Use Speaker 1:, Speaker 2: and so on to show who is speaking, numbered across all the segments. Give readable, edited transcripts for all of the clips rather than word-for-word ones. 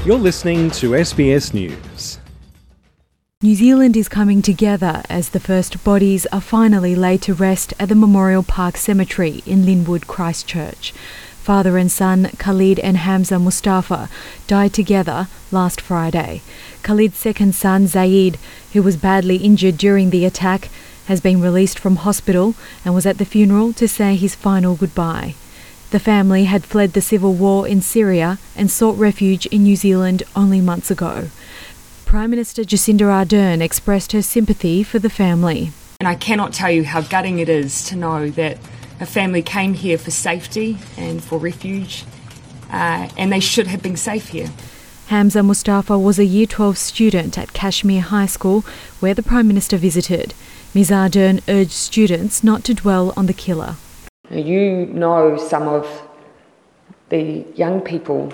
Speaker 1: You're listening to SBS News.
Speaker 2: New Zealand is coming together as the first bodies are finally laid to rest at the Memorial Park Cemetery in Linwood, Christchurch. Father and son Khalid and Hamza Mustafa died together last Friday. Khalid's second son Zaid, who was badly injured during the attack, has been released from hospital and was at the funeral to say his final goodbye. The family had fled the civil war in Syria and sought refuge in New Zealand only months ago. Prime Minister Jacinda Ardern expressed her sympathy for the family.
Speaker 3: And I cannot tell you how gutting it is to know that a family came here for safety and for refuge, and they should have been safe here.
Speaker 2: Hamza Mustafa was a Year 12 student at Kashmir High School, where the Prime Minister visited. Ms Ardern urged students not to dwell on the killer.
Speaker 3: You know some of the young people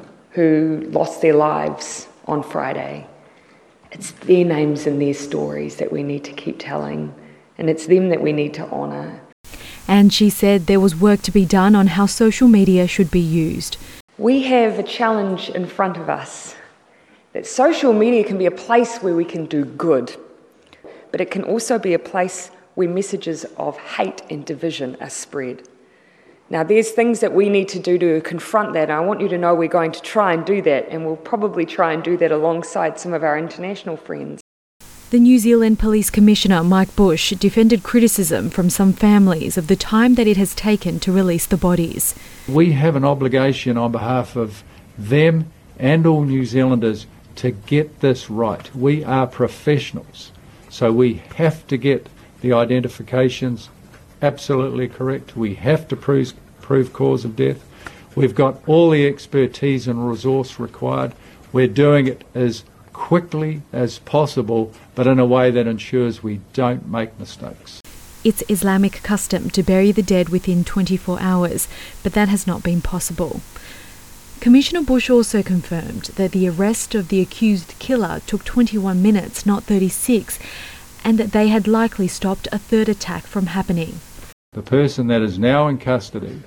Speaker 3: who lost their lives on Friday. It's their names and their stories that we need to keep telling, and it's them that we need to honour.
Speaker 2: And she said there was work to be done on how social media should be used.
Speaker 3: We have a challenge in front of us, that social media can be a place where we can do good, but it can also be a place where messages of hate and division are spread. Now, there's things that we need to do to confront that, and I want you to know we're going to try and do that, and we'll probably try and do that alongside some of our international friends.
Speaker 2: The New Zealand Police Commissioner Mike Bush defended criticism from some families of the time that it has taken to release the bodies.
Speaker 4: We have an obligation on behalf of them and all New Zealanders to get this right. We are professionals, so we have to get the identifications absolutely correct. We have to prove cause of death. We've got all the expertise and resource required. We're doing it as quickly as possible, but in a way that ensures we don't make mistakes.
Speaker 2: It's Islamic custom to bury the dead within 24 hours, but that has not been possible. Commissioner Bush also confirmed that the arrest of the accused killer took 21 minutes, not 36, and that they had likely stopped a third attack from happening.
Speaker 4: The person that is now in custody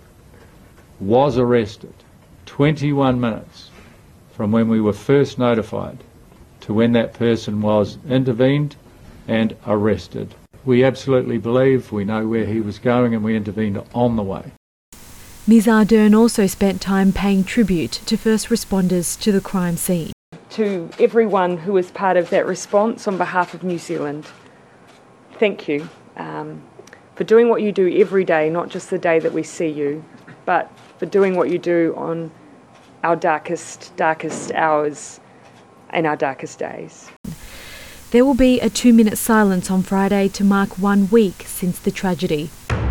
Speaker 4: was arrested 21 minutes from when we were first notified to when that person was intervened and arrested. We absolutely believe we know where he was going, and we intervened on the way.
Speaker 2: Ms Ardern also spent time paying tribute to first responders to the crime scene.
Speaker 3: To everyone who was part of that response on behalf of New Zealand, thank you for doing what you do every day, not just the day that we see you, but for doing what you do on our darkest hours and our darkest days.
Speaker 2: There will be a 2-minute silence on Friday to mark 1 week since the tragedy.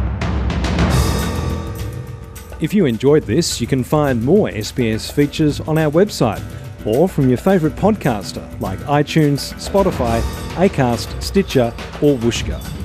Speaker 1: If you enjoyed this, you can find more SBS features on our website or from your favourite podcaster like iTunes, Spotify, Acast, Stitcher or Whooshkaa.